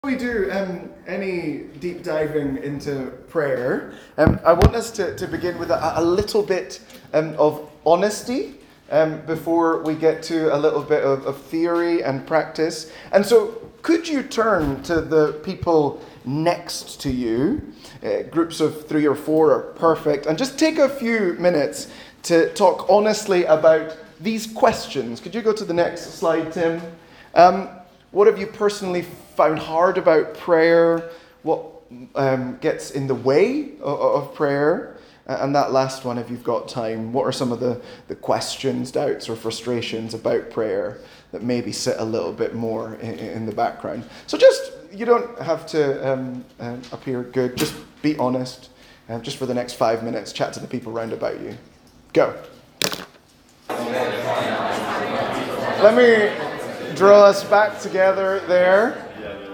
We do any deep diving into prayer, I want us to begin with a little bit of honesty before we get to a little bit of theory and practice. And so, could you turn to the people next to you? Groups of 3 or 4 are perfect. And just take a few minutes to talk honestly about these questions. Could you go to the next slide, Tim? What have you personally found hard about prayer? What gets in the way of prayer? And that last one, if you've got time, what are some of the questions, doubts, or frustrations about prayer that maybe sit a little bit more in the background? So you don't have to appear good. Just be honest. Just for the next 5 minutes, chat to the people round about you. Go. Let me draw us back together there.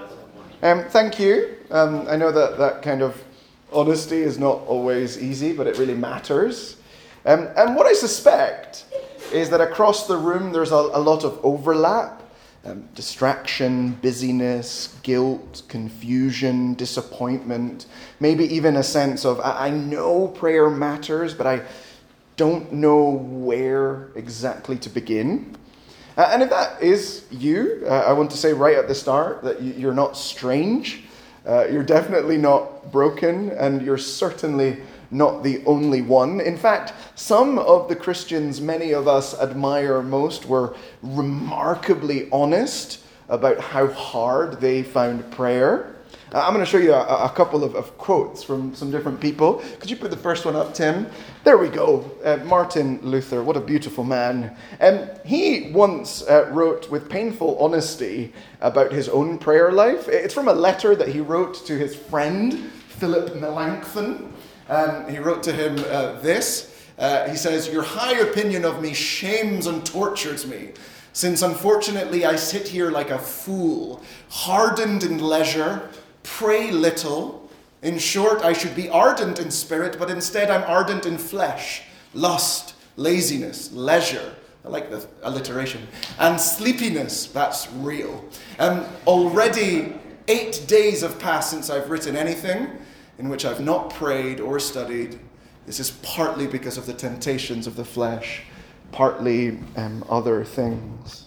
Thank you. I know that kind of honesty is not always easy, but it really matters. And what I suspect is that across the room there's a lot of overlap. Distraction, busyness, guilt, confusion, disappointment, maybe even a sense of, I know prayer matters, but I don't know where exactly to begin. And if that is you, I want to say right at the start that you're not strange. You're definitely not broken, and you're certainly not the only one. In fact, some of the Christians many of us admire most were remarkably honest about how hard they found prayer. I'm going to show you a couple of quotes from some different people. Could you put the first one up, Tim? There we go. Martin Luther, what a beautiful man. He once wrote with painful honesty about his own prayer life. It's from a letter that he wrote to his friend, Philip Melanchthon. He wrote to him this. He says, "Your high opinion of me shames and tortures me, since unfortunately I sit here like a fool, hardened in leisure, pray little. In short, I should be ardent in spirit, but instead I'm ardent in flesh, lust, laziness, leisure." I like the alliteration. "And sleepiness," that's real. "Already 8 days have passed since I've written anything in which I've not prayed or studied. This is partly because of the temptations of the flesh, partly other things."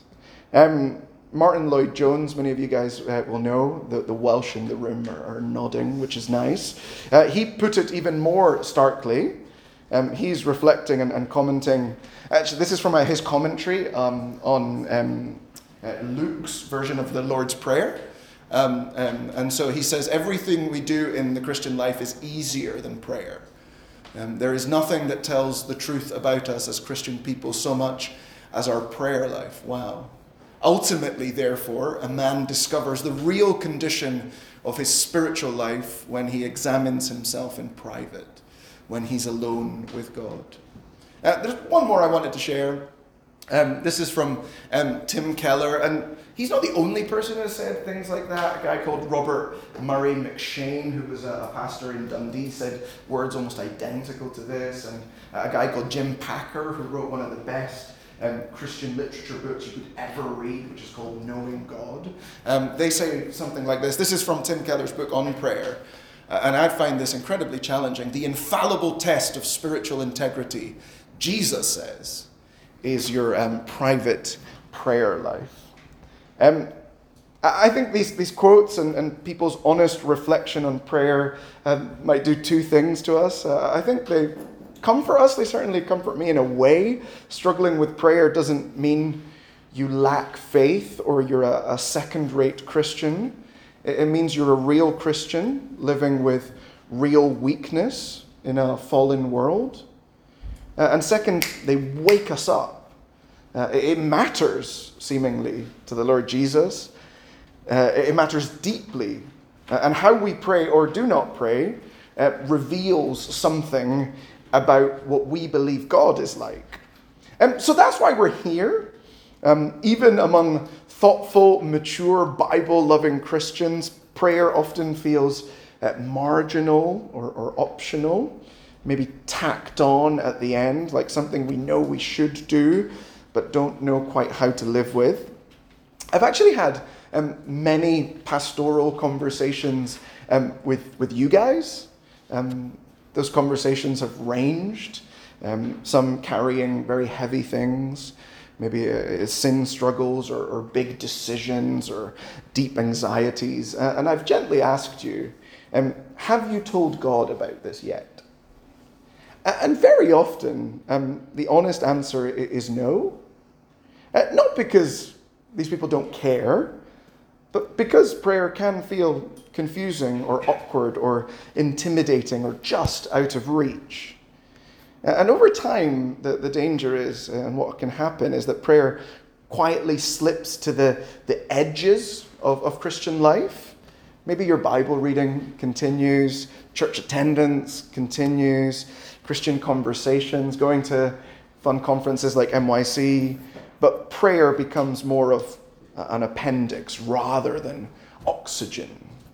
Martin Lloyd-Jones, many of you guys will know, the Welsh in the room are nodding, which is nice. He put it even more starkly. He's reflecting and commenting. Actually, this is from his commentary on Luke's version of the Lord's Prayer. And so he says, everything we do in the Christian life is easier than prayer. There is nothing that tells the truth about us as Christian people so much as our prayer life. Wow. Ultimately, therefore, a man discovers the real condition of his spiritual life when he examines himself in private, when he's alone with God. There's one more I wanted to share. This is from Tim Keller, and he's not the only person who said things like that. A guy called Robert Murray McShane, who was a pastor in Dundee, said words almost identical to this. And a guy called Jim Packer, who wrote one of the best Christian literature books you could ever read, which is called Knowing God. They say something like this. This is from Tim Keller's book on prayer. And I find this incredibly challenging. The infallible test of spiritual integrity, Jesus says, is your private prayer life. I think these quotes and people's honest reflection on prayer might do two things to us. I think they comfort us. They certainly comfort me in a way. Struggling with prayer doesn't mean you lack faith or you're a second-rate Christian. It means you're a real Christian living with real weakness in a fallen world. And second, they wake us up. It matters, seemingly, to the Lord Jesus. It matters deeply. And how we pray or do not pray reveals something about what we believe God is like. So that's why we're here. Even among thoughtful, mature, Bible-loving Christians, prayer often feels marginal or optional, maybe tacked on at the end, like something we know we should do, but don't know quite how to live with. I've actually had many pastoral conversations with you guys. Those conversations have ranged, some carrying very heavy things, maybe sin struggles or big decisions or deep anxieties. And I've gently asked you, have you told God about this yet? And very often, the honest answer is no. Not because these people don't care, but because prayer can feel confusing or awkward or intimidating or just out of reach. And over time, the danger is, and what can happen, is that prayer quietly slips to the edges of Christian life. Maybe your Bible reading continues, church attendance continues, Christian conversations, going to fun conferences like NYC, but prayer becomes more of an appendix rather than oxygen.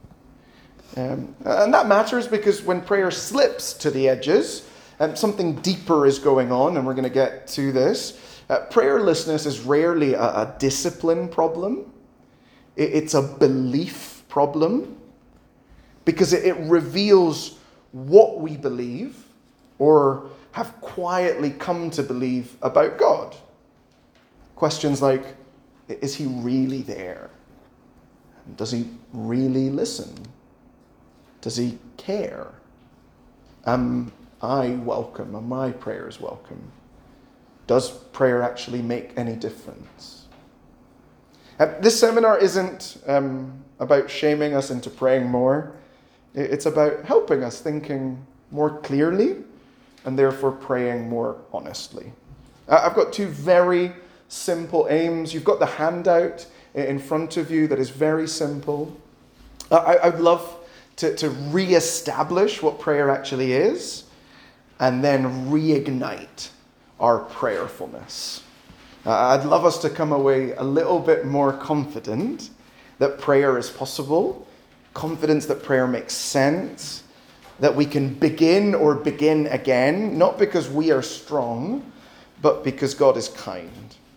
And that matters because when prayer slips to the edges, something deeper is going on, and we're going to get to this. Prayerlessness is rarely a discipline problem. It's a belief problem because it reveals what we believe or have quietly come to believe about God. Questions like, is he really there? Does he really listen? Does he care? Am I welcome? Are my prayers welcome? Does prayer actually make any difference? This seminar isn't about shaming us into praying more. It's about helping us thinking more clearly and therefore praying more honestly. I've got two very simple aims. You've got the handout in front of you that is very simple. I'd love to re-establish what prayer actually is and then reignite our prayerfulness. I'd love us to come away a little bit more confident that prayer is possible, confidence that prayer makes sense, that we can begin or begin again, not because we are strong, but because God is kind.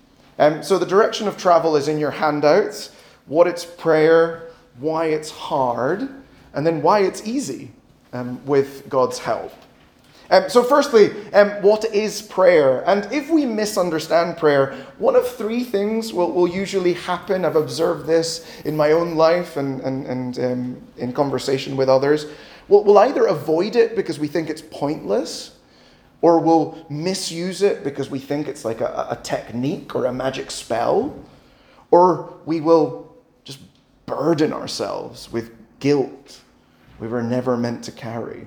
So the direction of travel is in your handouts, what it's prayer, why it's hard, and then why it's easy with God's help. So firstly, what is prayer? And if we misunderstand prayer, one of three things will usually happen. I've observed this in my own life and in conversation with others. We'll either avoid it because we think it's pointless, or we'll misuse it because we think it's like a technique or a magic spell, or we will just burden ourselves with guilt we were never meant to carry.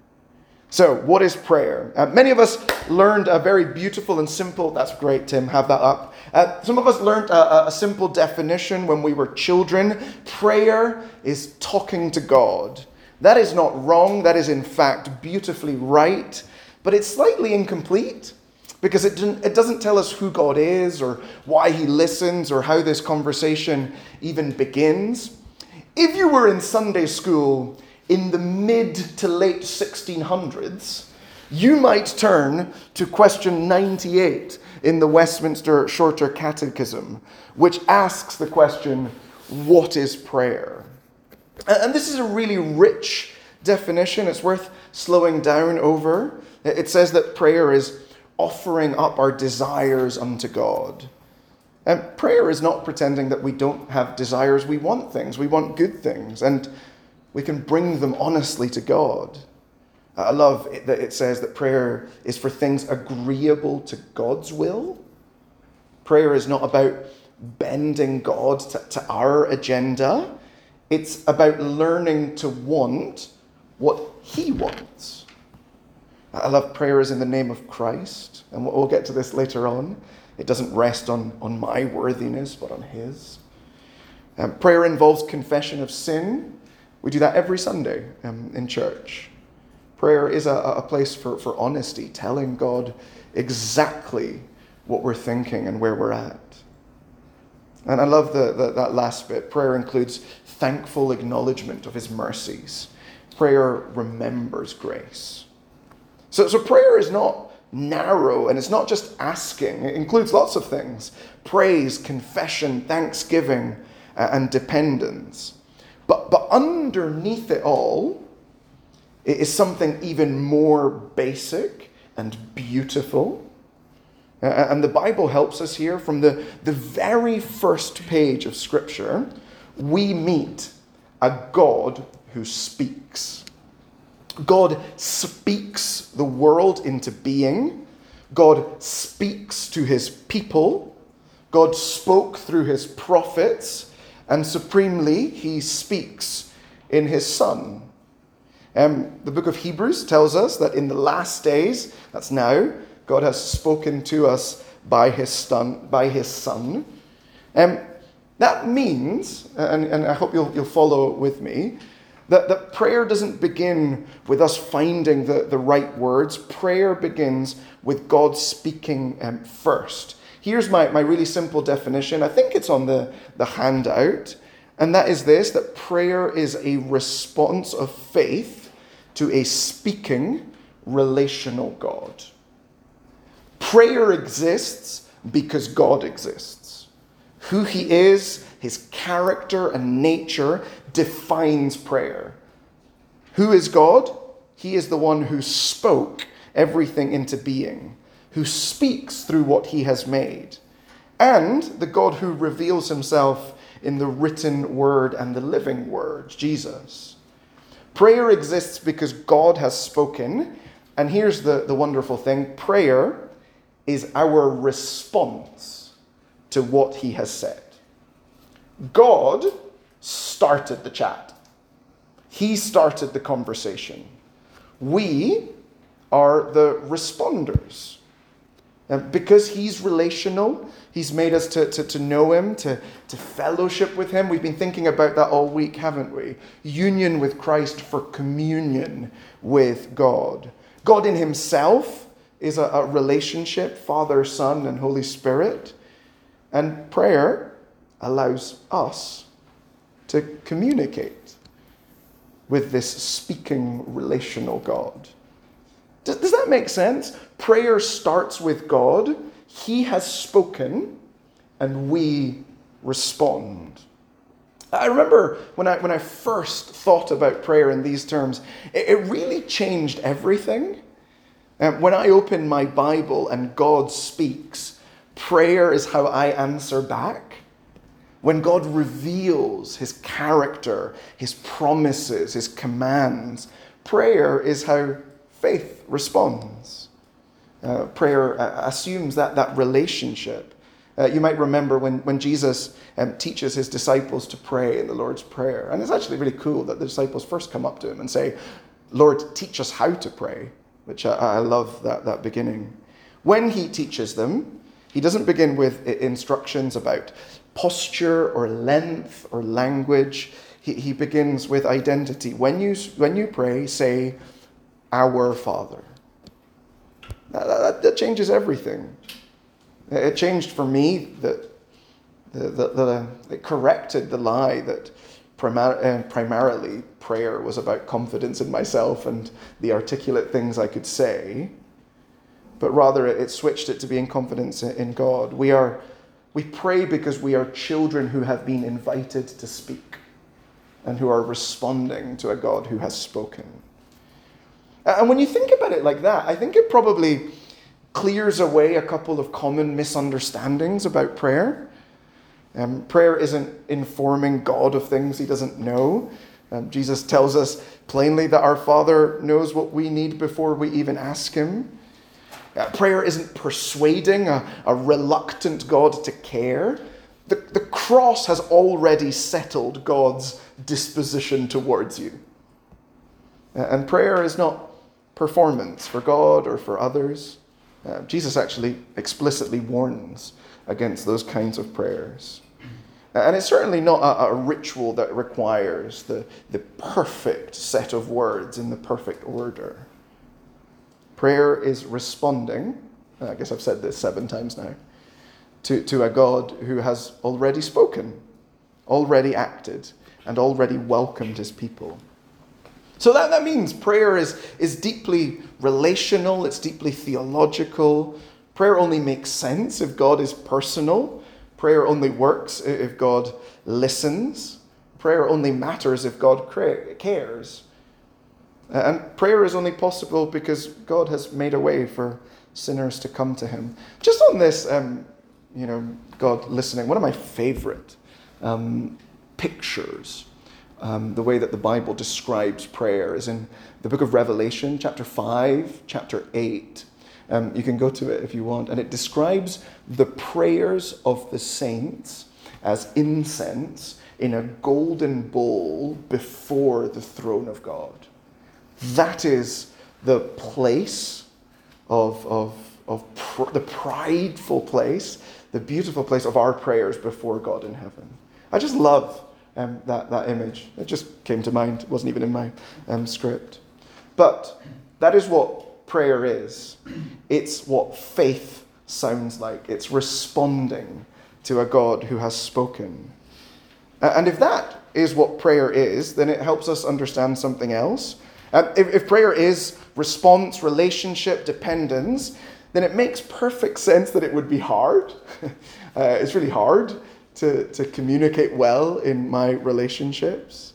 So, what is prayer? Many of us learned a very beautiful and simple, that's great, Tim, have that up. Some of us learned a simple definition when we were children. Prayer is talking to God. That is not wrong, that is in fact beautifully right, but it's slightly incomplete because it doesn't tell us who God is or why he listens or how this conversation even begins. If you were in Sunday school in the mid to late 1600s, you might turn to question 98 in the Westminster Shorter Catechism, which asks the question, what is prayer? And this is a really rich definition. It's worth slowing down over. It says that prayer is offering up our desires unto God. And prayer is not pretending that we don't have desires. We want things. We want good things. And we can bring them honestly to God. I love that it says that prayer is for things agreeable to God's will. Prayer is not about bending God to our agenda. It's about learning to want what he wants. I love prayer is in the name of Christ, and we'll get to this later on. It doesn't rest on my worthiness, but on his. Prayer involves confession of sin. We do that every Sunday in church. Prayer is a place for honesty, telling God exactly what we're thinking and where we're at. And I love that last bit. Prayer includes thankful acknowledgement of his mercies. Prayer remembers grace. So prayer is not narrow, and it's not just asking. It includes lots of things. Praise, confession, thanksgiving, and dependence. But underneath it all, it is something even more basic and beautiful. And the Bible helps us here. From the very first page of Scripture, we meet a God who speaks. God speaks the world into being. God speaks to his people. God spoke through his prophets. And supremely, he speaks in his Son. The book of Hebrews tells us that in the last days, that's now, God has spoken to us by his Son. That means, and I hope you'll follow with me, that prayer doesn't begin with us finding the right words. Prayer begins with God speaking first. Here's my really simple definition. I think it's on the handout. And that is this, that prayer is a response of faith to a speaking, relational God. Prayer exists because God exists. Who he is, his character and nature defines prayer. Who is God? He is the one who spoke everything into being, who speaks through what he has made, and the God who reveals himself in the written word and the living word, Jesus. Prayer exists because God has spoken, and here's the wonderful thing. Prayer is our response to what he has said. God started the chat. He started the conversation. We are the responders. And because he's relational, he's made us to know him, to fellowship with him. We've been thinking about that all week, haven't we? Union with Christ for communion with God. God in himself is a relationship, Father, Son, and Holy Spirit. And prayer allows us to communicate with this speaking relational God. Does that make sense? Prayer starts with God. He has spoken, and we respond. I remember when I first thought about prayer in these terms, it really changed everything. When I open my Bible and God speaks, prayer is how I answer back. When God reveals his character, his promises, his commands, prayer is how faith responds. Prayer assumes that relationship. You might remember when Jesus teaches his disciples to pray in the Lord's Prayer. And it's actually really cool that the disciples first come up to him and say, Lord, teach us how to pray, which I love that beginning. When he teaches them, he doesn't begin with instructions about posture or length or language. He begins with identity. When you pray, say, Our Father. That changes everything. It changed for me that it corrected the lie that primarily prayer was about confidence in myself and the articulate things I could say, but rather it switched it to being confidence in God. We pray because we are children who have been invited to speak and who are responding to a God who has spoken. And when you think about it like that, I think it probably clears away a couple of common misunderstandings about prayer. Prayer isn't informing God of things he doesn't know. Jesus tells us plainly that our Father knows what we need before we even ask him. Prayer isn't persuading a reluctant God to care. The cross has already settled God's disposition towards you. And prayer is not performance for God or for others. Jesus actually explicitly warns against those kinds of prayers. And it's certainly not a ritual that requires the perfect set of words in the perfect order. Prayer is responding, I guess I've said this 7 times now, to a God who has already spoken, already acted, and already welcomed his people. So that means prayer is deeply relational, it's deeply theological. Prayer only makes sense if God is personal. Prayer only works if God listens. Prayer only matters if God cares. And prayer is only possible because God has made a way for sinners to come to him. Just on this, God listening, one of my favorite pictures, the way that the Bible describes prayer is in the book of Revelation, chapter 5, chapter 8. You can go to it if you want. And it describes the prayers of the saints as incense in a golden bowl before the throne of God. That is the place the prideful place, the beautiful place of our prayers before God in heaven. I just love that image. It just came to mind. It wasn't even in my script. But that is what prayer is. It's what faith sounds like. It's responding to a God who has spoken. And if that is what prayer is, then it helps us understand something else. If prayer is response, relationship, dependence, then it makes perfect sense that it would be hard. It's really hard to communicate well in my relationships.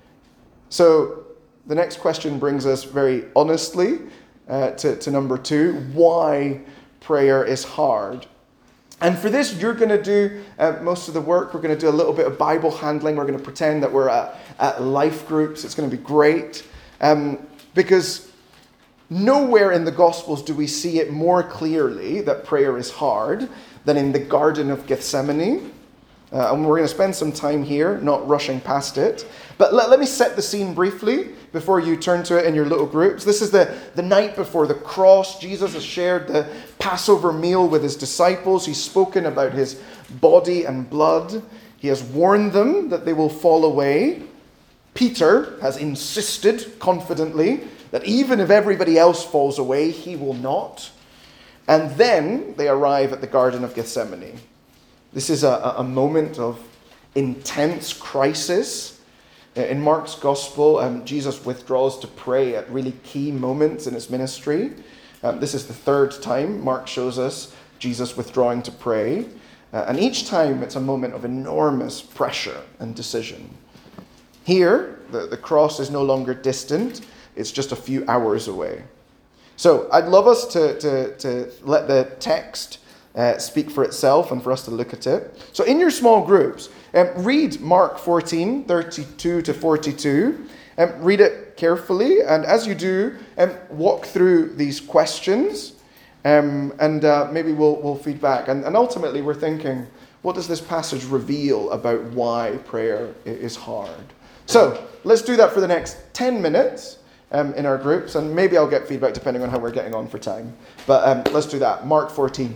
So the next question brings us very honestly to number 2, why prayer is hard. And for this, you're going to do most of the work. We're going to do a little bit of Bible handling. We're going to pretend that we're at life groups. It's going to be great. Because nowhere in the Gospels do we see it more clearly that prayer is hard than in the Garden of Gethsemane. And we're going to spend some time here, not rushing past it. But let me set the scene briefly before you turn to it in your little groups. This is the night before the cross. Jesus has shared the Passover meal with his disciples. He's spoken about his body and blood. He has warned them that they will fall away. Peter has insisted confidently that even if everybody else falls away, he will not. And then they arrive at the Garden of Gethsemane. This is a moment of intense crisis. In Mark's Gospel, Jesus withdraws to pray at really key moments in his ministry. This is the 3rd time Mark shows us Jesus withdrawing to pray. And each time it's a moment of enormous pressure and decision. Here, the cross is no longer distant. It's just a few hours away. So I'd love us to let the text speak for itself and for us to look at it. So in your small groups, read Mark 14, 32 to 42. Read it carefully. And as you do, walk through these questions. And maybe we'll feed back. And ultimately, we're thinking, what does this passage reveal about why prayer is hard? So let's do that for the next 10 minutes in our groups. And maybe I'll get feedback depending on how we're getting on for time. But let's do that. Mark 14.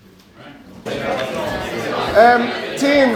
Team,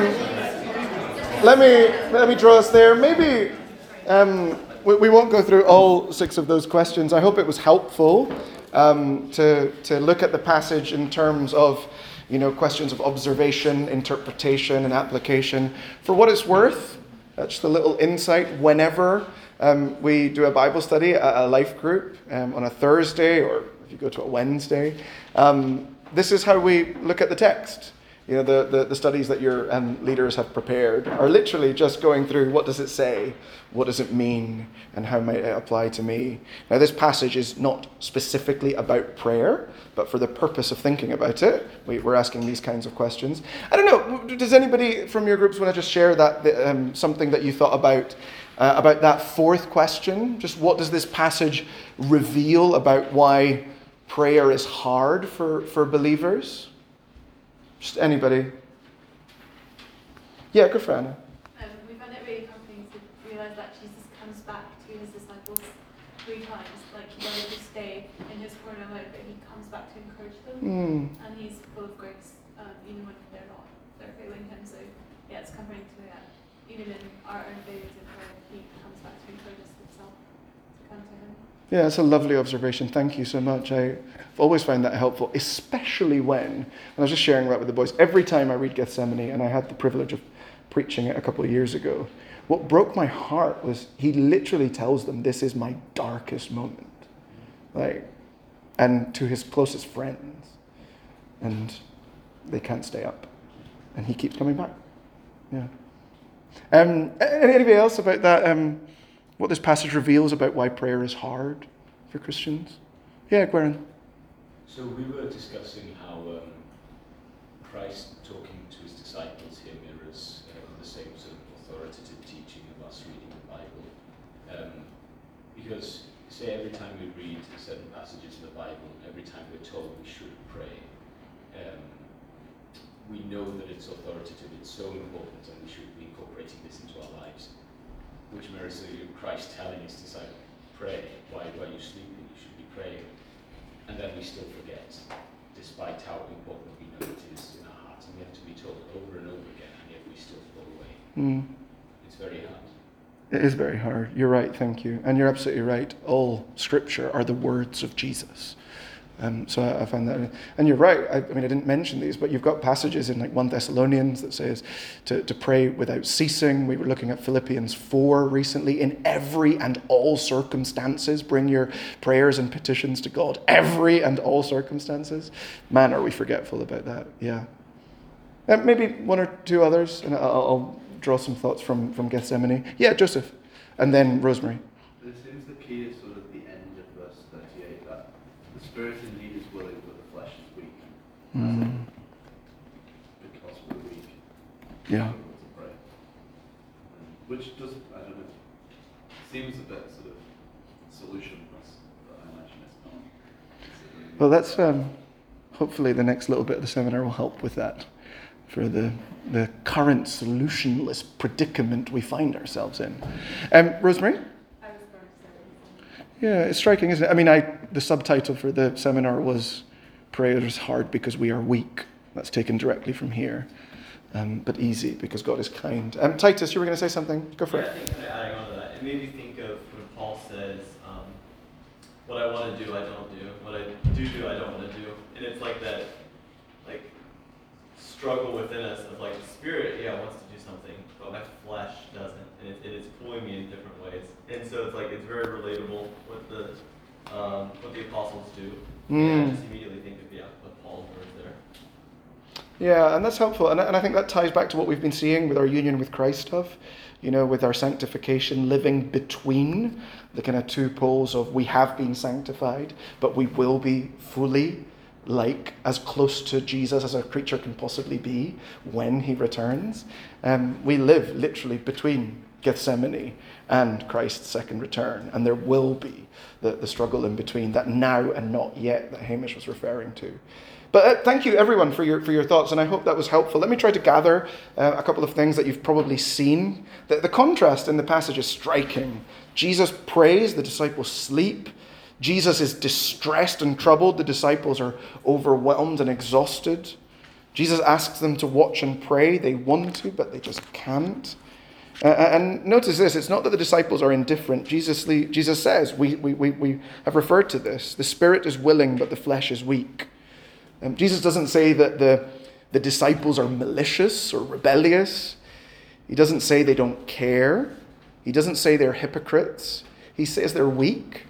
let me draw us there. Maybe we won't go through all 6 of those questions. I hope it was helpful to look at the passage in terms of questions of observation, interpretation, and application. For what it's worth, just a little insight. Whenever we do a Bible study at a life group on a Thursday, or if you go to a Wednesday, this is how we look at the text. The studies that your leaders have prepared are literally just going through, what does it say? What does it mean? And how might it apply to me? Now, this passage is not specifically about prayer, but for the purpose of thinking about it, we're asking these kinds of questions. I don't know, does anybody from your groups want to just share that something that you thought about that 4th question? Just what does this passage reveal about why prayer is hard for believers? Just anybody? Yeah, go for Anna. We found it really comforting to realise that Jesus comes back to his disciples 3 times. Like, he doesn't just stay in his corner alone, but he comes back to encourage them. And he's full of grace, even when they're failing him. So, yeah, it's comforting to know that even in our own failures in prayer, he comes back to encourage us himself to come to him. Yeah, that's a lovely observation. Thank you so much. I've always found that helpful, especially when, and I was just sharing that with the boys, every time I read Gethsemane, and I had the privilege of preaching it a couple of years ago, what broke my heart was he literally tells them, this is my darkest moment. And to his closest friends. And they can't stay up. And he keeps coming back. Yeah. Anybody else about that? What this passage reveals about why prayer is hard for Christians? Yeah, Gwen. So we were discussing how Christ talking to his disciples here mirrors the same sort of authoritative teaching of us reading the Bible. Because, say, every time we read certain passages in the Bible, every time we're told we should pray, we know that it's authoritative, it's so important, and we should be incorporating this into our lives. Which mirrors Christ telling his disciples, pray, why are you sleeping? You should be praying. And then we still forget, despite how important we know it is in our hearts. And we have to be told over and over again, and yet we still fall away. It's very hard. It is very hard. You're right, thank you. And you're absolutely right. All scripture are the words of Jesus. So I find that, and you're right. I mean, I didn't mention these, but you've got passages in like 1 Thessalonians that says to pray without ceasing. We were looking at Philippians 4 recently. In every and all circumstances, bring your prayers and petitions to God. Every and all circumstances. Man, are we forgetful about that? Yeah. Maybe one or two others, and I'll draw some thoughts from Gethsemane. Yeah, Joseph, and then Rosemary. It seems the key is sort of the end of verse 38, that the spirit indeed is willing, but the flesh is weak. Because we're weak. Yeah. To pray. Which does, I don't know, seems a bit sort of solutionless, but I imagine it's not. Well, that's hopefully the next little bit of the seminar will help with that, for the current solutionless predicament we find ourselves in. Rosemary? I was going to say. Yeah, it's striking, isn't it? I mean, the subtitle for the seminar was "Prayer is Hard Because We Are Weak." That's taken directly from here. But easy because God is kind. Titus, you were going to say something? Go for it. I think kind of adding on to that, it made me think of when Paul says, what I want to do, I don't do. What I do, I don't want to do. And it's like that, like, struggle within us of like, the spirit, wants to do something, but my flesh doesn't. And it's pulling me in different ways. And so it's like, it's very relatable what the apostles do. And I just immediately think of, what Paul's words there. Yeah, and that's helpful. And I think that ties back to what we've been seeing with our union with Christ stuff, with our sanctification, living between the kind of two poles of we have been sanctified, but we will be fully as close to Jesus as a creature can possibly be when he returns. We live literally between Gethsemane and Christ's second return, and there will be the struggle in between, that now and not yet that Hamish was referring to. But thank you, everyone, for your thoughts, and I hope that was helpful. Let me try to gather a couple of things that you've probably seen. The contrast in the passage is striking. Jesus prays, the disciples sleep. Jesus is distressed and troubled. The disciples are overwhelmed and exhausted. Jesus asks them to watch and pray. They want to, but they just can't. And notice this, it's not that the disciples are indifferent. Jesus says, we have referred to this, the spirit is willing, but the flesh is weak. Jesus doesn't say that the disciples are malicious or rebellious. He doesn't say they don't care. He doesn't say they're hypocrites. He says they're weak.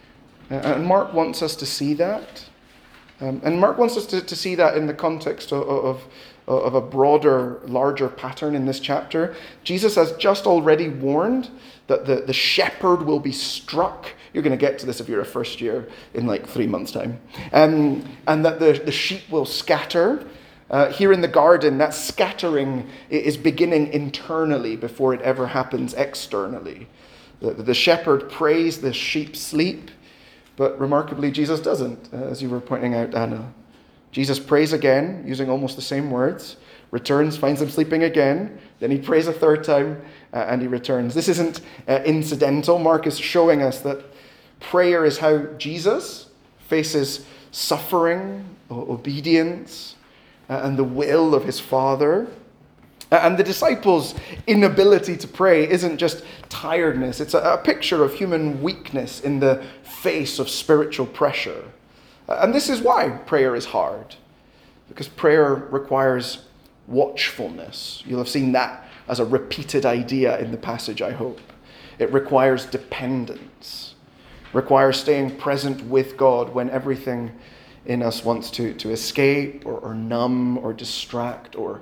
And Mark wants us to see that. And Mark wants us to see that in the context of a broader, larger pattern in this chapter. Jesus has just already warned that the shepherd will be struck. You're going to get to this if you're a first year in like 3 months' time. And that the sheep will scatter. Here in the garden, that scattering is beginning internally before it ever happens externally. The shepherd prays, the sheep sleep. But remarkably, Jesus doesn't, as you were pointing out, Anna. Jesus prays again, using almost the same words, returns, finds them sleeping again, then he prays a third time, and he returns. This isn't incidental. Mark is showing us that prayer is how Jesus faces suffering, obedience, and the will of his Father. And the disciples' inability to pray isn't just tiredness. It's a picture of human weakness in the face of spiritual pressure. And this is why prayer is hard. Because prayer requires watchfulness. You'll have seen that as a repeated idea in the passage, I hope. It requires dependence. Requires staying present with God when everything in us wants to escape or numb or distract or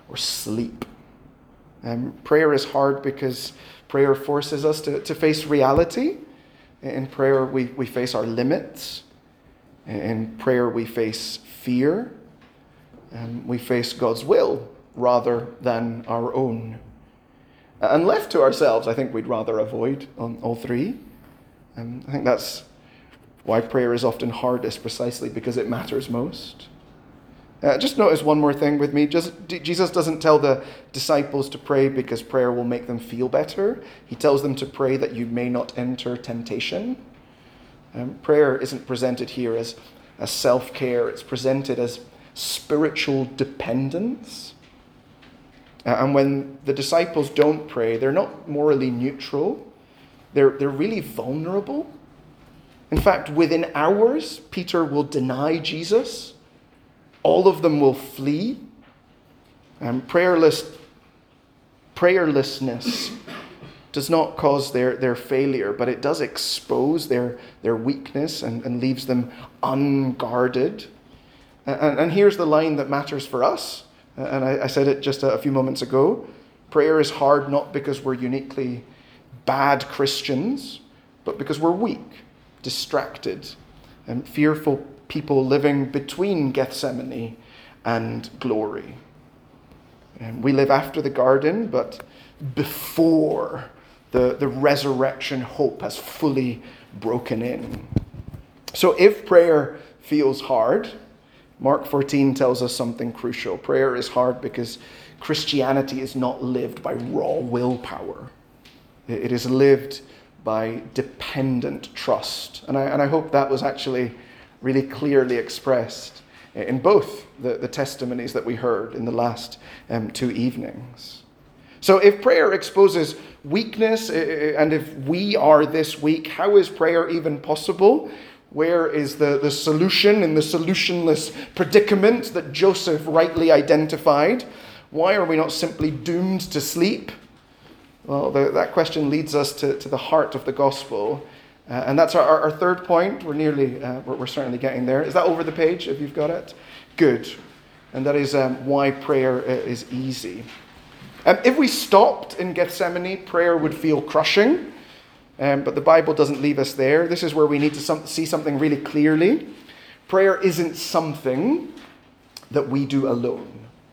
or sleep. Prayer is hard because prayer forces us to face reality. In prayer, we face our limits. In prayer, we face fear. We face God's will rather than our own. And left to ourselves, I think we'd rather avoid all three. I think that's why prayer is often hardest, precisely because it matters most. Just notice one more thing with me. Jesus doesn't tell the disciples to pray because prayer will make them feel better. He tells them to pray that you may not enter temptation. Prayer isn't presented here as self-care. It's presented as spiritual dependence. And when the disciples don't pray, they're not morally neutral. They're really vulnerable. In fact, within hours, Peter will deny Jesus. All of them will flee. Prayerlessness does not cause their failure, but it does expose their weakness and leaves them unguarded. And here's the line that matters for us. And I said it just a few moments ago. Prayer is hard not because we're uniquely bad Christians, but because we're weak, distracted, and fearful people living between Gethsemane and glory. And we live after the garden, but before the resurrection hope has fully broken in. So if prayer feels hard, Mark 14 tells us something crucial. Prayer is hard because Christianity is not lived by raw willpower. It is lived by dependent trust. And I hope that was actually really clearly expressed in both the testimonies that we heard in the last 2 evenings. So if prayer exposes weakness, and if we are this weak, how is prayer even possible? Where is the solution in the solutionless predicament that Joseph rightly identified? Why are we not simply doomed to sleep? Well, that question leads us to the heart of the gospel. And that's our third point. We're certainly getting there. Is that over the page, if you've got it? Good. And that is why prayer is easy. If we stopped in Gethsemane, prayer would feel crushing. But the Bible doesn't leave us there. This is where we need to see something really clearly. Prayer isn't something that we do alone.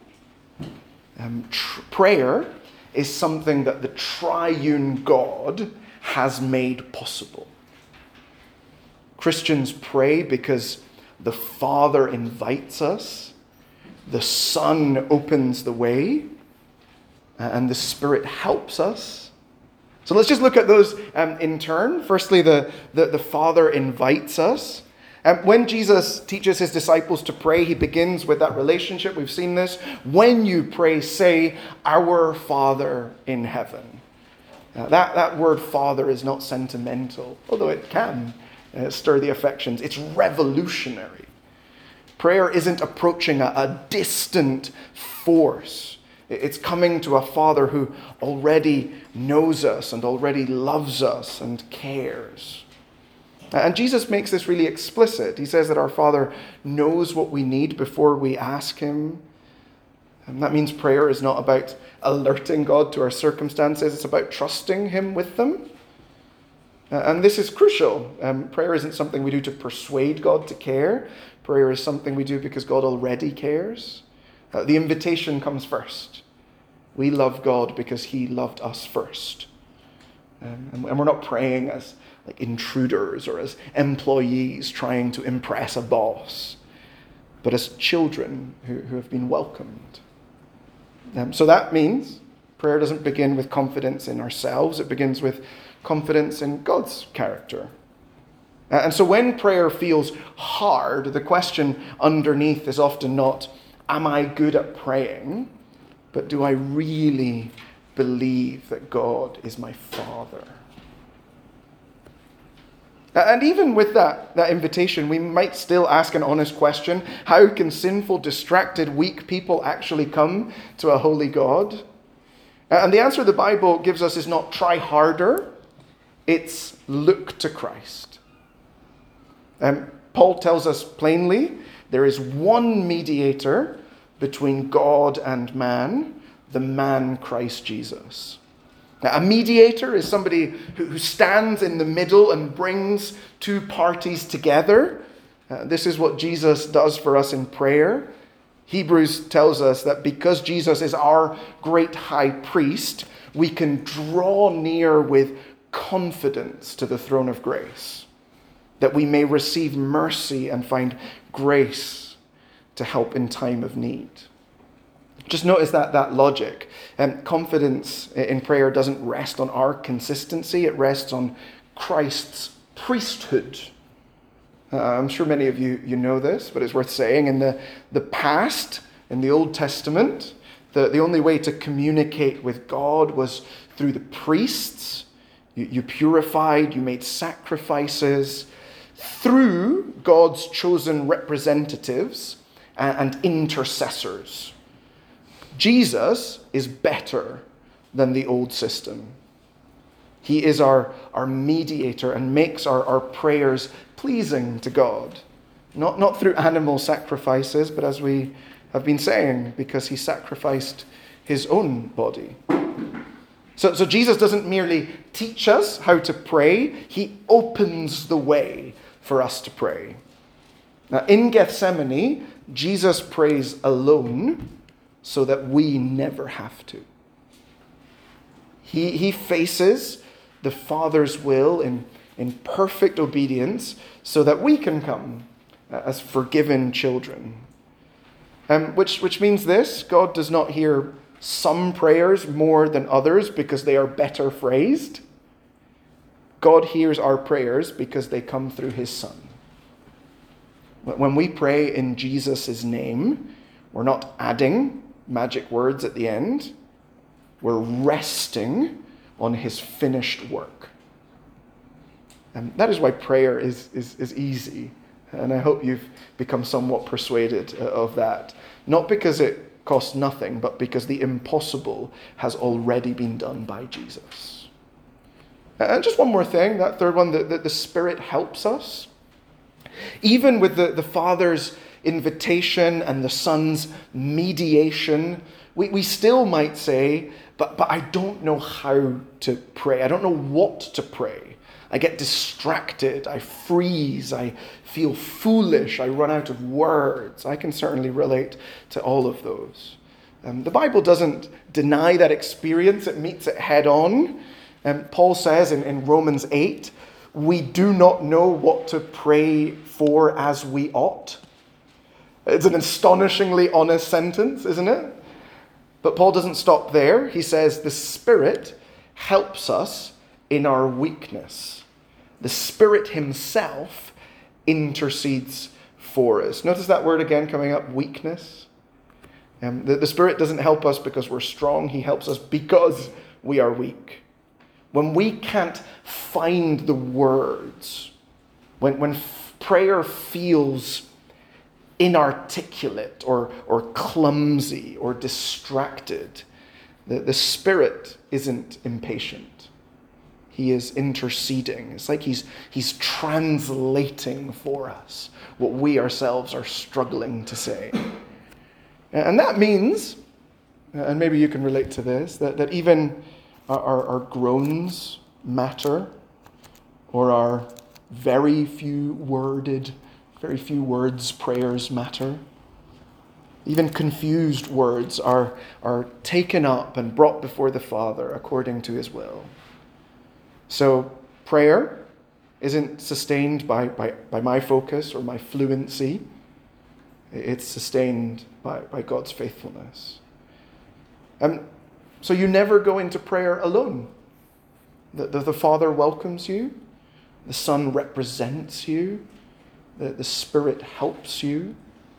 Prayer is something that the triune God has made possible. Christians pray because the Father invites us, the Son opens the way, and the Spirit helps us. So let's just look at those in turn. Firstly, the Father invites us. When Jesus teaches his disciples to pray, he begins with that relationship. We've seen this. When you pray, say, "Our Father in heaven." That word Father is not sentimental, although it can stir the affections. It's revolutionary. Prayer isn't approaching a distant force. It's coming to a Father who already knows us and already loves us and cares. And Jesus makes this really explicit. He says that our Father knows what we need before we ask him. And that means prayer is not about alerting God to our circumstances. It's about trusting him with them. And this is crucial. Prayer isn't something we do to persuade God to care. Prayer is something we do because God already cares. The invitation comes first. We love God because he loved us first. And we're not praying as like intruders or as employees trying to impress a boss, but as children who have been welcomed. So that means prayer doesn't begin with confidence in ourselves. It begins with confidence in God's character. And so when prayer feels hard, the question underneath is often not, am I good at praying? But do I really believe that God is my Father? And even with that invitation, we might still ask an honest question. How can sinful, distracted, weak people actually come to a holy God? And the answer the Bible gives us is not try harder. It's look to Christ. Paul tells us plainly, there is one mediator between God and man, the man Christ Jesus. Now, a mediator is somebody who stands in the middle and brings two parties together. This is what Jesus does for us in prayer. Hebrews tells us that because Jesus is our great high priest, we can draw near with confidence to the throne of grace, that we may receive mercy and find grace to help in time of need. Just notice that logic. Confidence in prayer doesn't rest on our consistency, it rests on Christ's priesthood. I'm sure many of you know this, but it's worth saying. In the past, in the Old Testament, the only way to communicate with God was through the priests. You purified, you made sacrifices through God's chosen representatives and intercessors. Jesus is better than the old system. He is our mediator and makes our prayers pleasing to God. Not through animal sacrifices, but as we have been saying, because he sacrificed his own body. So Jesus doesn't merely teach us how to pray, he opens the way for us to pray. Now, in Gethsemane, Jesus prays alone so that we never have to. He faces the Father's will in perfect obedience so that we can come as forgiven children. Which means this: God does not hear some prayers more than others because they are better phrased. God hears our prayers because they come through his Son. When we pray in Jesus' name, we're not adding magic words at the end. We're resting on his finished work. And that is why prayer is easy. And I hope you've become somewhat persuaded of that. Not because it costs nothing, but because the impossible has already been done by Jesus. And just one more thing, that third one, that the Spirit helps us. Even with the Father's invitation and the Son's mediation, we still might say, but I don't know how to pray. I don't know what to pray. I get distracted. I freeze. I feel foolish. I run out of words. I can certainly relate to all of those. The Bible doesn't deny that experience. It meets it head on. Paul says in Romans 8, we do not know what to pray for as we ought. It's an astonishingly honest sentence, isn't it? But Paul doesn't stop there. He says the Spirit helps us in our weakness. The Spirit himself intercedes for us. Notice that word again coming up, weakness. The Spirit doesn't help us because we're strong. He helps us because we are weak. When we can't find the words, when prayer feels inarticulate or clumsy or distracted, the Spirit isn't impatient. He is interceding. It's like he's translating for us what we ourselves are struggling to say. And that means, and maybe you can relate to this, that even our groans matter, or our very few words prayers matter. Even confused words are taken up and brought before the Father according to his will. So prayer isn't sustained by my focus or my fluency. It's sustained by God's faithfulness. So you never go into prayer alone. The Father welcomes you. The Son represents you. The Spirit helps you.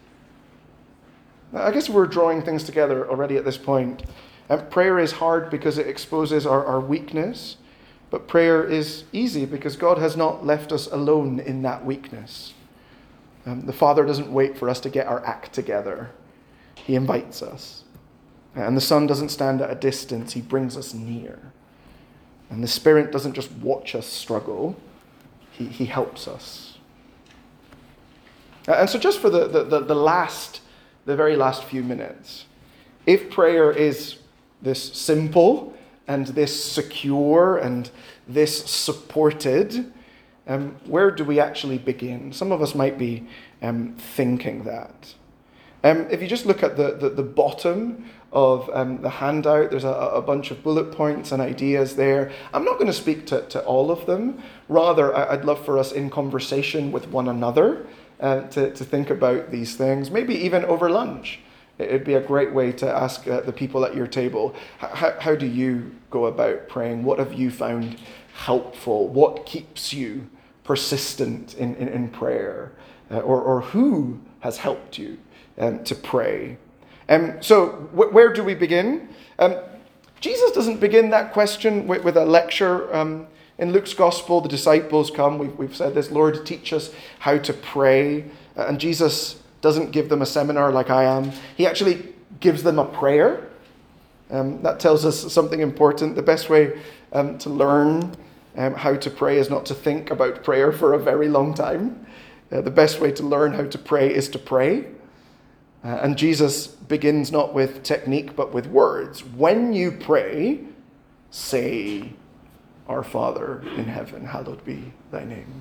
I guess we're drawing things together already at this point. Prayer is hard because it exposes our weakness. But prayer is easy because God has not left us alone in that weakness. The Father doesn't wait for us to get our act together. He invites us. And the Son doesn't stand at a distance. He brings us near. And the Spirit doesn't just watch us struggle. He helps us. And so just for the last the very last few minutes. If prayer is this simple and this secure and this supported, where do we actually begin? Some of us might be thinking that. If you just look at the bottom of the handout, there's a bunch of bullet points and ideas there. I'm not going to speak to all of them. Rather, I'd love for us in conversation with one another to think about these things, maybe even over lunch. It'd be a great way to ask the people at your table, how do you go about praying? What have you found helpful? What keeps you persistent in prayer? Or who has helped you to pray? So where do we begin? Jesus doesn't begin that question with a lecture. In Luke's gospel, the disciples come. We've said this, Lord, teach us how to pray. And Jesus doesn't give them a seminar like I am. He actually gives them a prayer. That tells us something important. The best way to learn how to pray is not to think about prayer for a very long time. The best way to learn how to pray is to pray. And Jesus begins not with technique, but with words. When you pray, say, Our Father in heaven, hallowed be thy name.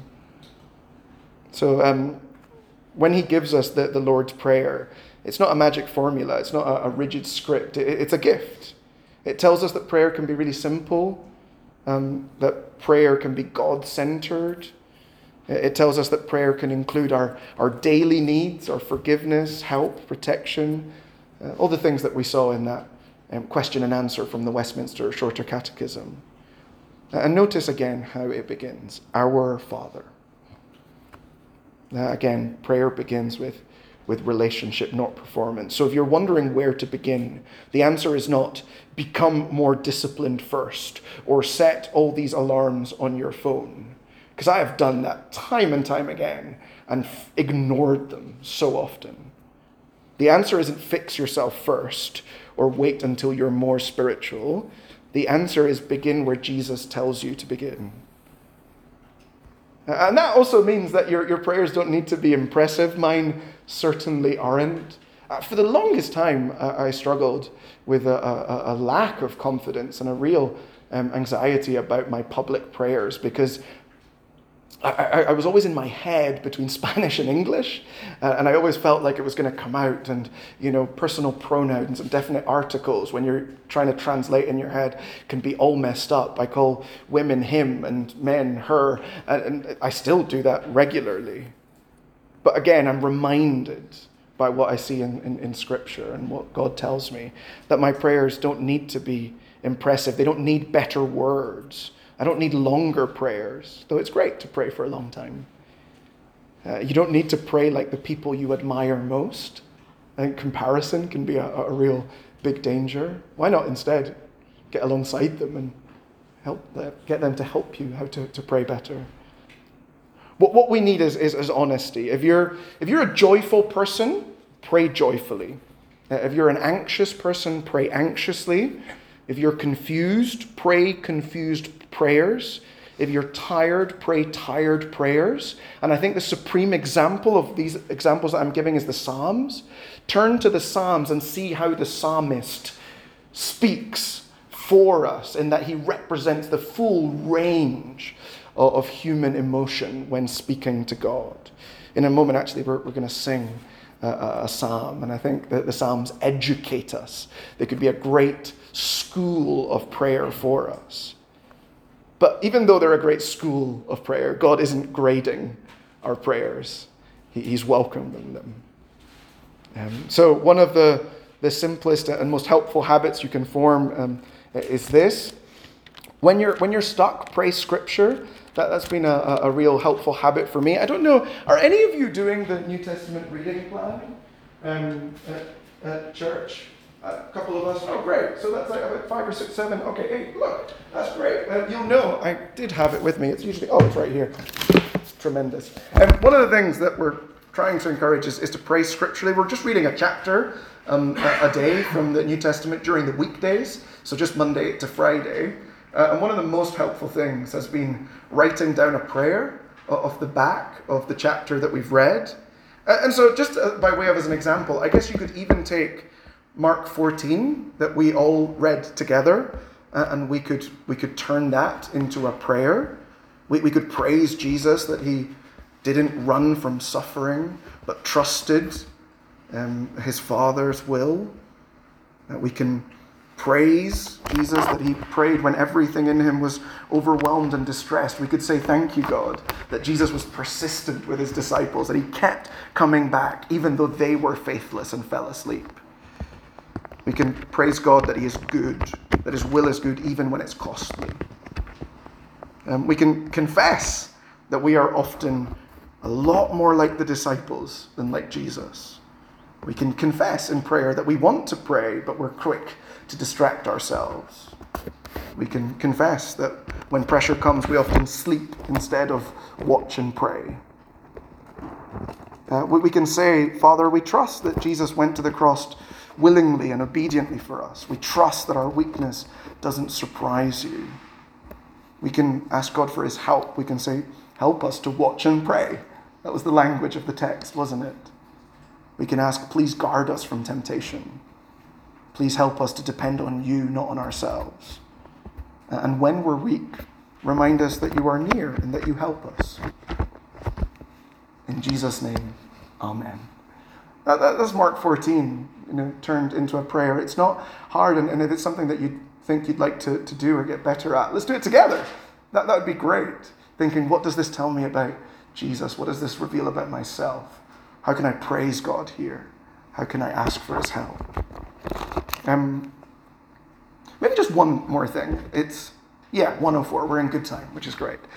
So when he gives us the Lord's Prayer, it's not a magic formula. It's not a rigid script. It's a gift. It tells us that prayer can be really simple, that prayer can be God-centered. It tells us that prayer can include our daily needs, our forgiveness, help, protection, all the things that we saw in that question and answer from the Westminster Shorter Catechism. And notice again how it begins. Our Father. Again, prayer begins with relationship, not performance. So if you're wondering where to begin, the answer is not become more disciplined first or set all these alarms on your phone. Because I have done that time and time again and ignored them so often. The answer isn't fix yourself first or wait until you're more spiritual. The answer is begin where Jesus tells you to begin. And that also means that your prayers don't need to be impressive. Mine certainly aren't. For the longest time, I struggled with a lack of confidence and a real anxiety about my public prayers because I was always in my head between Spanish and English, and I always felt like it was going to come out, and personal pronouns and definite articles when you're trying to translate in your head can be all messed up. I call women him and men her, and I still do that regularly. But again, I'm reminded by what I see in Scripture and what God tells me that my prayers don't need to be impressive. They don't need better words. I don't need longer prayers, though it's great to pray for a long time. You don't need to pray like the people you admire most. I think comparison can be a real big danger. Why not instead get alongside them and get them to help you how to pray better? What we need is honesty. If you're a joyful person, pray joyfully. If you're an anxious person, pray anxiously. If you're confused, pray confused prayers. If you're tired, pray tired prayers. And I think the supreme example of these examples that I'm giving is the Psalms. Turn to the Psalms and see how the psalmist speaks for us in that he represents the full range of human emotion when speaking to God. In a moment, actually, we're going to sing a psalm, and I think that the Psalms educate us. They could be a great school of prayer for us. But even though they're a great school of prayer, God isn't grading our prayers. He's welcoming them. So one of the simplest and most helpful habits you can form is this. When you're stuck, pray Scripture. That's been a real helpful habit for me. I don't know, are any of you doing the New Testament reading plan at church? A couple of us. Oh, great. So that's like about 5 or 6, 7. Okay, 8. Look, that's great. You'll know. I did have it with me. It's usually, it's right here. It's tremendous. And one of the things that we're trying to encourage is to pray scripturally. We're just reading a chapter a day from the New Testament during the weekdays. So just Monday to Friday. And one of the most helpful things has been writing down a prayer off the back of the chapter that we've read. And so just by way of as an example, I guess you could even take Mark 14 that we all read together, and we could turn that into a prayer. We could praise Jesus that he didn't run from suffering, but trusted his Father's will. We can praise Jesus that he prayed when everything in him was overwhelmed and distressed. We could say, thank you, God, that Jesus was persistent with his disciples, that he kept coming back, even though they were faithless and fell asleep. We can praise God that he is good, that his will is good, even when it's costly. We can confess that we are often a lot more like the disciples than like Jesus. We can confess in prayer that we want to pray, but we're quick to distract ourselves. We can confess that when pressure comes, we often sleep instead of watch and pray. We can say, Father, we trust that Jesus went to the cross willingly and obediently for us. We trust that our weakness doesn't surprise you. We can ask God for his help. We can say, help us to watch and pray. That was the language of the text, wasn't it? We can ask, please guard us from temptation. Please help us to depend on you, not on ourselves. And when we're weak, remind us that you are near and that you help us. In Jesus' name, amen. That's Mark 14, turned into a prayer. It's not hard, and it is something that you think you'd like to do or get better at. Let's do it together. That would be great. Thinking, what does this tell me about Jesus? What does this reveal about myself? How can I praise God here? How can I ask for his help? Maybe just one more thing. It's 1:04. We're in good time, which is great.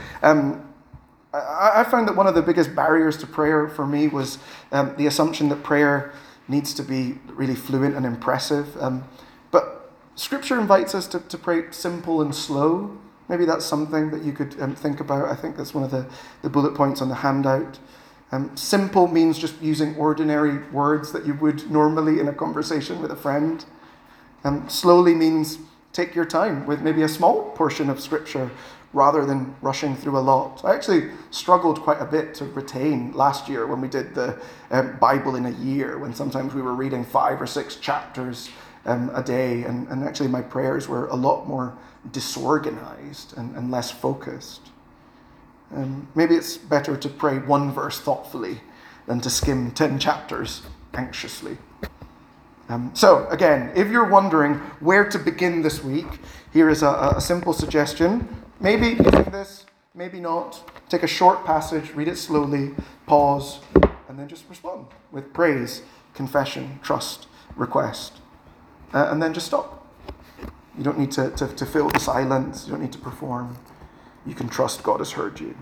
I found that one of the biggest barriers to prayer for me was the assumption that prayer needs to be really fluent and impressive. But Scripture invites us to pray simple and slow. Maybe that's something that you could think about. I think that's one of the bullet points on the handout. Simple means just using ordinary words that you would normally in a conversation with a friend. Slowly means take your time with maybe a small portion of Scripture rather than rushing through a lot. I actually struggled quite a bit to retain last year when we did the Bible in a year, when sometimes we were reading 5 or 6 chapters a day, and actually my prayers were a lot more disorganized and less focused. Maybe it's better to pray one verse thoughtfully than to skim 10 chapters anxiously. So again, if you're wondering where to begin this week, here is a simple suggestion. Maybe using this, maybe not. Take a short passage, read it slowly, pause, and then just respond with praise, confession, trust, request. And then just stop. You don't need to fill the silence. You don't need to perform. You can trust God has heard you.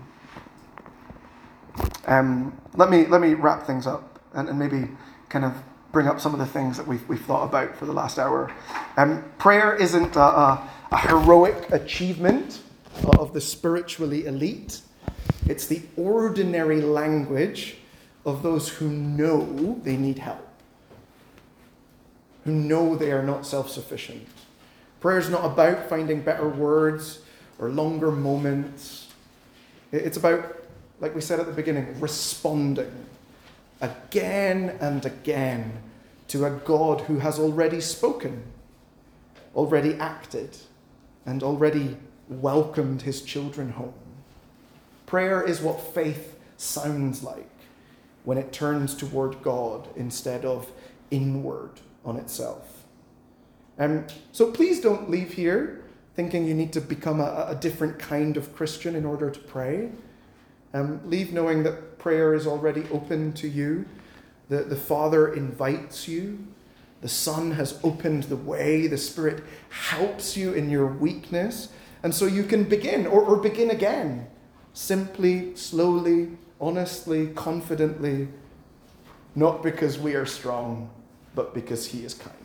Let me wrap things up and maybe kind of bring up some of the things that we've thought about for the last hour. Prayer isn't a heroic achievement of the spiritually elite. It's the ordinary language of those who know they need help, who know they are not self-sufficient. Prayer is not about finding better words or longer moments. It's about, like we said at the beginning, responding again and again to a God who has already spoken, already acted, and already welcomed his children home. Prayer is what faith sounds like when it turns toward God instead of inward on itself. So please don't leave here thinking you need to become a different kind of Christian in order to pray. Leave knowing that prayer is already open to you. The Father invites you. The Son has opened the way. The Spirit helps you in your weakness. And so you can begin or begin again. Simply, slowly, honestly, confidently. Not because we are strong, but because he is kind.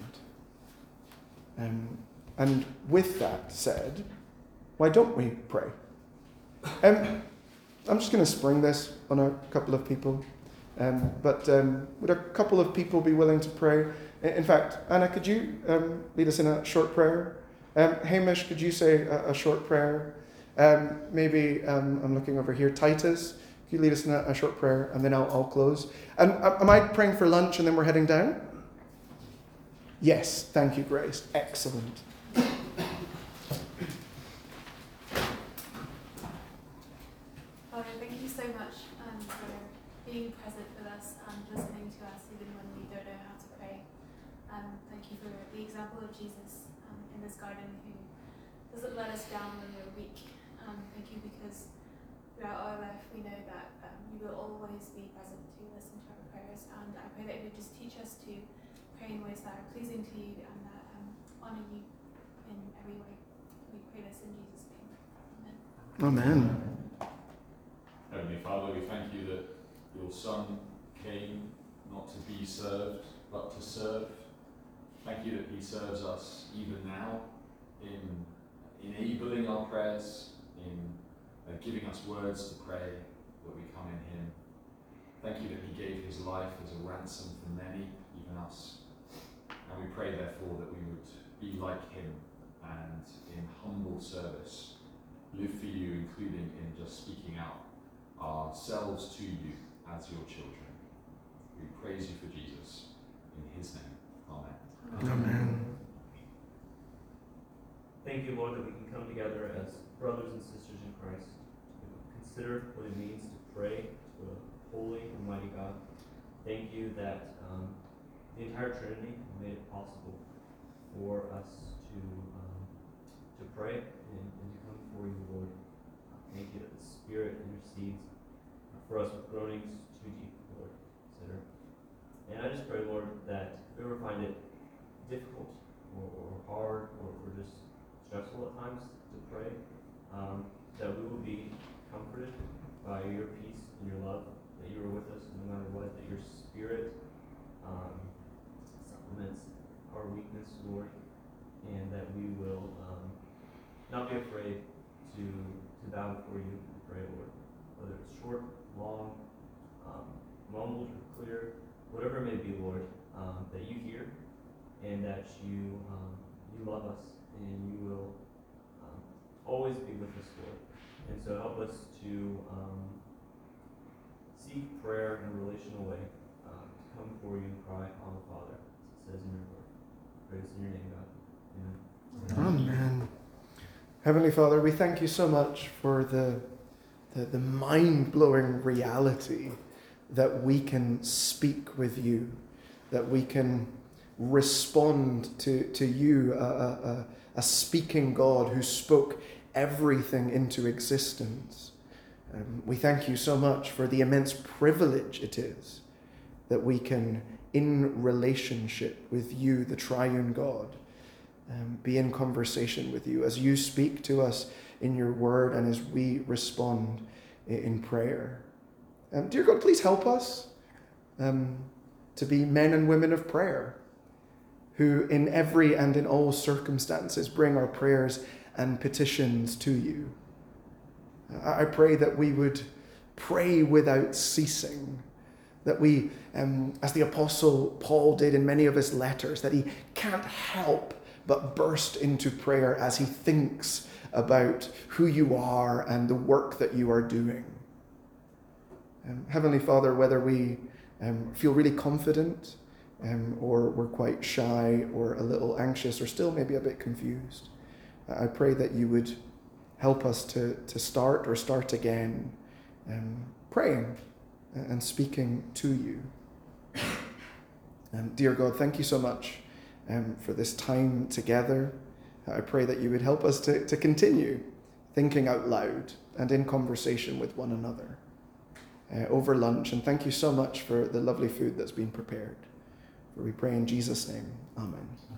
And with that said, why don't we pray? I'm just going to spring this on a couple of people. But would a couple of people be willing to pray? In fact, Anna, could you lead us in a short prayer? Hamish, could you say a short prayer? Maybe, I'm looking over here, Titus, you lead us in a short prayer, and then I'll close. And am I praying for lunch and then we're heading down? Yes, thank you, Grace. Excellent. Father, thank you so much for being present with us and listening to us even when we don't know how to pray. Thank you for the example of Jesus in this garden who doesn't let us down when we're weak. Thank you because throughout our life we know that you will always be present to listen to our prayers, and I pray that you would just teach us to pray in ways that are pleasing to you and that honor you in every way. We pray this in Jesus' name. Amen. Amen. Heavenly Father, we thank you that your Son came not to be served, but to serve. Thank you that he serves us even now in enabling our prayers, in giving us words to pray, that we come in him. Thank you that he gave his life as a ransom for many, even us. And we pray, therefore, that we would be like him and in humble service live for you, including in just speaking out ourselves to you as your children. We praise you for Jesus. In his name, amen. Amen. Thank you, Lord, that we can come together as brothers and sisters in Christ to consider what it means to pray to a holy and mighty God. Thank you that the entire Trinity made it possible for us to pray and to come before you, Lord. Thank you that the Spirit intercedes for us with groanings too deep, Lord, etc. And I just pray, Lord, that if we ever find it difficult or hard or just stressful at times to pray, that we will be comforted by your peace and your love, that you are with us no matter what, that your Spirit supplements our weakness, Lord, and that we will not be afraid to bow before you and pray, Lord, whether it's short, long, mumbled or clear, whatever it may be, Lord, that you hear and that you love us and you will always be with us, Lord. And so help us to seek prayer in a relational way, to come before you and cry, Abba, Father, as it says in your word. Praise in your name, God. Amen. Amen. Heavenly Father, we thank you so much for the mind-blowing reality that we can speak with you, that we can respond to you, a speaking God who spoke everything into existence. We thank you so much for the immense privilege it is that we can, in relationship with you, the triune God, be in conversation with you as you speak to us in your word and as we respond in prayer. Dear God, please help us to be men and women of prayer, who in every and in all circumstances bring our prayers and petitions to you. I pray that we would pray without ceasing, that we, as the Apostle Paul did in many of his letters, that he can't help but burst into prayer as he thinks about who you are and the work that you are doing. Heavenly Father, whether we feel really confident or we're quite shy or a little anxious or still maybe a bit confused, I pray that you would help us to start again praying and speaking to you. Dear God, thank you so much for this time together. I pray that you would help us to continue thinking out loud and in conversation with one another over lunch. And thank you so much for the lovely food that's been prepared. For we pray in Jesus' name. Amen.